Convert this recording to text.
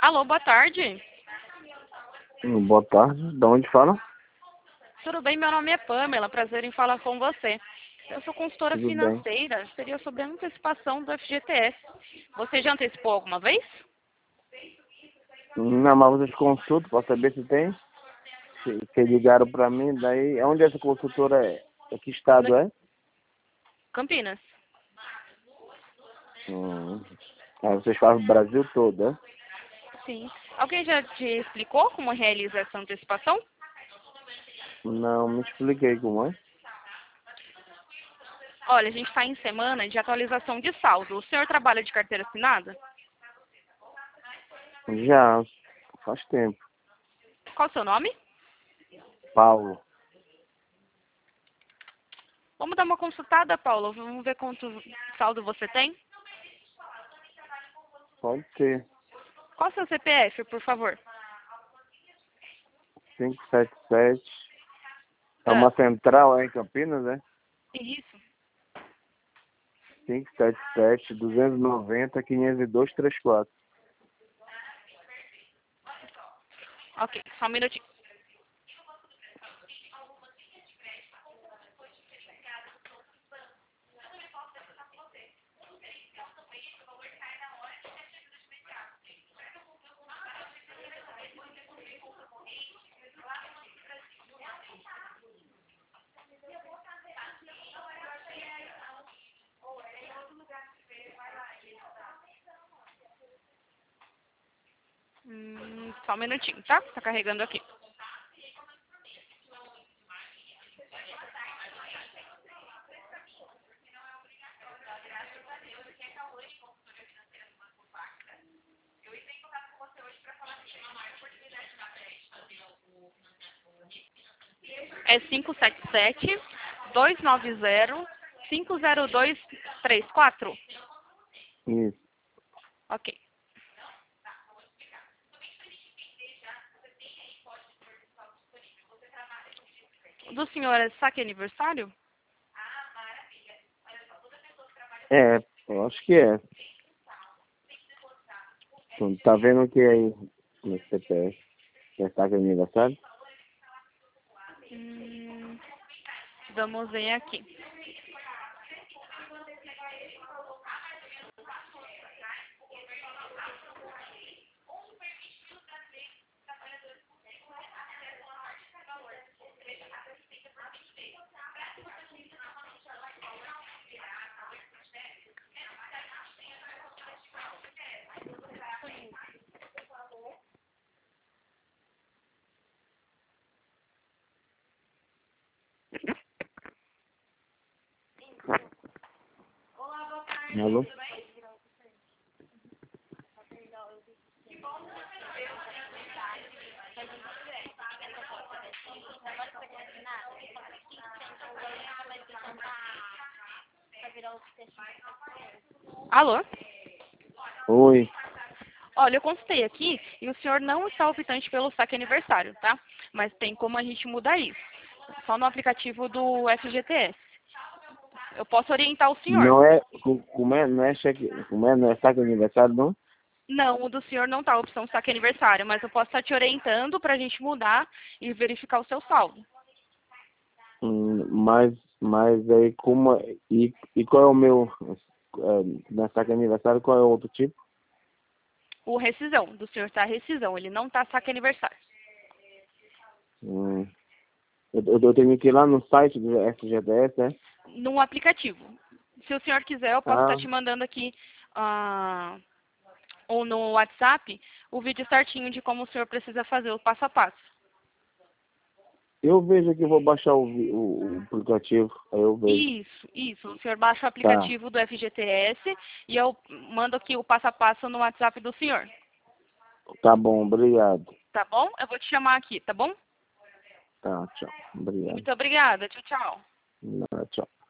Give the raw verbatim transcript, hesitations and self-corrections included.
Alô, boa tarde. Hum, Boa tarde. De onde fala? Tudo bem? Meu nome é Pamela. Prazer em falar com você. Eu sou consultora Tudo bem. financeira. Seria sobre a antecipação do F G T S. Você já antecipou alguma vez? Não, mas vocês consultam para saber se tem? Se, se ligaram para mim, daí... Onde essa consultora é? É que estado No é? Campinas. Hum. Ah, vocês fazem o Brasil todo, é? Sim. Alguém já te explicou como realiza essa antecipação? Não, me expliquei como é. Olha, a gente está em semana de atualização de saldo. O senhor trabalha de carteira assinada? Já, faz tempo. Qual o seu nome? Paulo, Vamos dar uma consultada, Paulo. Vamos ver quanto saldo você tem. pode ser. Qual o seu C P F, por favor? cinco sete sete. É Ah, uma central, é em Campinas, é? isso. cinco sete sete, duzentos e noventa, quinhentos e dois, trinta e quatro. Ok, só um minutinho. Hum, só um minutinho, tá? Tá carregando aqui. É cinco sete sete, dois nove zero, cinco zero dois três quatro. Isso. Ok. Do senhor é saque aniversário? É, eu acho que é. Tu tá vendo o que aí no C P F? Quer estar com aniversário? Hum, vamos ver aqui. Alô? Alô? Oi. Olha, eu consultei aqui e o senhor não está optante pelo saque aniversário, tá? Mas tem como a gente mudar isso. Só no aplicativo do F G T S. Eu posso orientar o senhor. Não é, co- como é, não é cheque, como é, não é saque de aniversário, não? Não, o do senhor não tá a opção saque aniversário, mas eu posso estar te orientando para a gente mudar e verificar o seu saldo. Hum, mas, mas aí como, é- e, e qual é o meu, é, na saque de aniversário, qual é o outro tipo? O rescisão, do senhor tá rescisão, ele não tá saque aniversário. Hum, eu, eu eu tenho que ir lá no site do F G T S, é? No aplicativo. Se o senhor quiser, eu posso estar Ah, te mandando aqui, ah, ou no WhatsApp, o vídeo certinho de como o senhor precisa fazer o passo a passo. eu vejo aqui, vou baixar o, vi- o, o aplicativo, aí eu vejo. Isso, isso. O senhor baixa o Tá, aplicativo do F G T S e eu mando aqui o passo a passo no WhatsApp do senhor. tá bom, obrigado. Tá bom? Eu vou te chamar aqui, tá bom? Tá, tchau, obrigado. Muito obrigada. Tchau, tchau. Não, tchau.